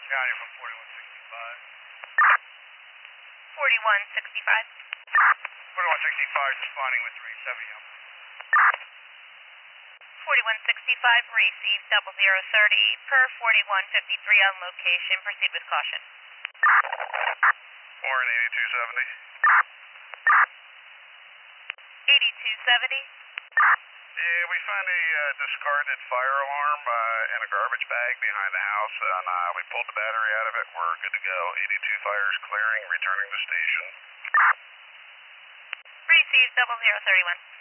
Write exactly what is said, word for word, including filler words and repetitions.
County from forty-one sixty-five. forty-one sixty-five. forty-one sixty-five responding with three seventy. forty-one sixty-five, receive double zero thirty per forty-one fifty-three on location. Proceed with caution. Warren eighty-two seventy. eighty-two seventy. Yeah, we found a uh, discarded fire alarm uh, in a garbage bag behind the house, and uh, we pulled the battery out of it. We're good to go. eighty-two fires clearing, returning to station. Receive double zero thirty-one.